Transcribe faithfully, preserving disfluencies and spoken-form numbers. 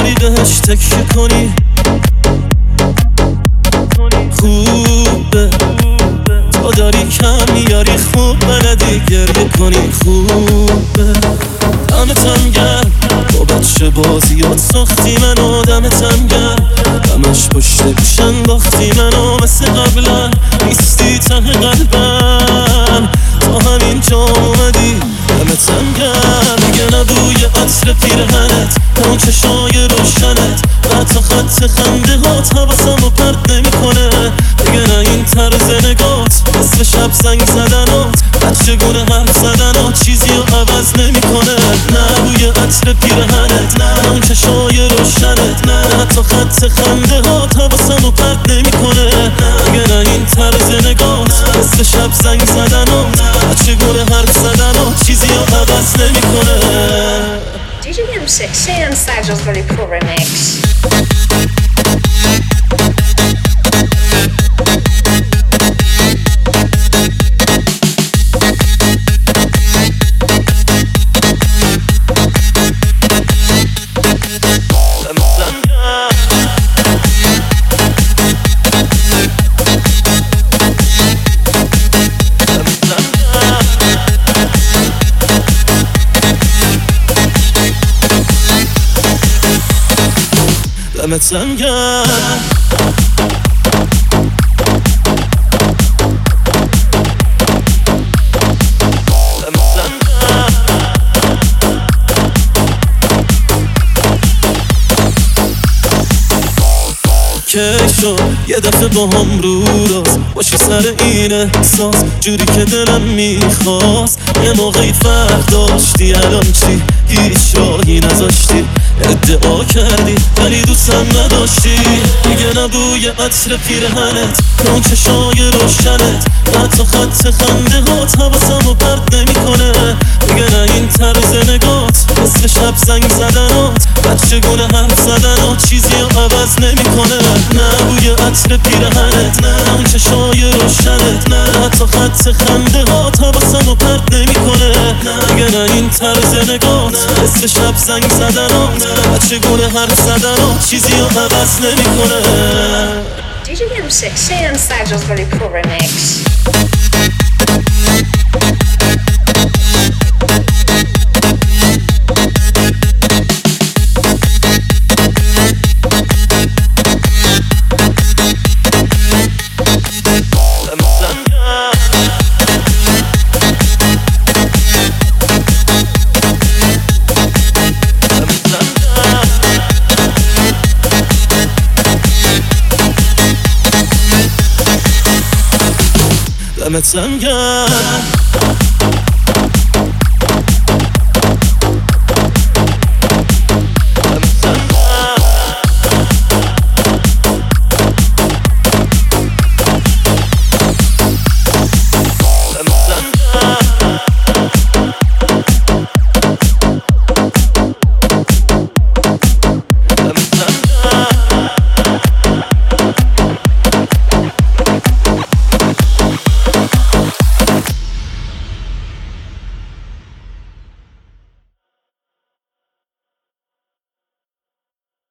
بری بهش تکیه کنی خوبه تو داری کم میاری خوب بلدی گریه کنی خوبه دمتم گرم با بچه بازیات ساختی منو دمتم گرم همش پشت گوش انداختی منو مثل قبلا نیستی ته قلبم تا همین جا اومدی دمتم گرم دیگه نه بوی عطر پیرهنت نه اون چشای روشنت نه تا خط خنده هات حواسمو پرت نمیکنه دیگه نه این طرز نگات مثل شب زنگ زدنات بچگونه حرف زدنات چیزی رو عوض نمیکنه نه بوی عطر پیرهنت نه اون چشای روشنت نه تا خط خنده هات حواسمو پرت نمیکنه دیگه نه این طرز نگات مثل شب زنگ زدنات بچگونه حرف زدنات چیزی رو عوض نمیکنه. دی جی M six and Sergio's Very Pro Remix. دمتم گرم کشو یه دفعه با هم رو راست باشی سر این احساس جوری که دلم میخواست یه موقعی فرق داشتی الان چی هیچ راهی نذاشتی ادعا کردی ولی دوستم نداشتی دیگه نبوی عطر پیرهنت نه اون چشای روشنت نه تا خط خنده هات حواسمو پرت نمیکنه دیگه نه این طرز نگات مثل شب زنگ زدنات بچگونه حرف زدنات چیزی رو عوض نمیکنه نه بوی عطر پیرهنت نه اون چشای روشنت نه تا خط خنده هات حواسمو پرت نمیکنه دیگه نه این طرز نگات مثل شب زنگ زدنات بچگونه حرف زدنات چیزی رو عوض نمیکنه. دی جی M six and Sergio's Very Pro Remix. دمتم گرم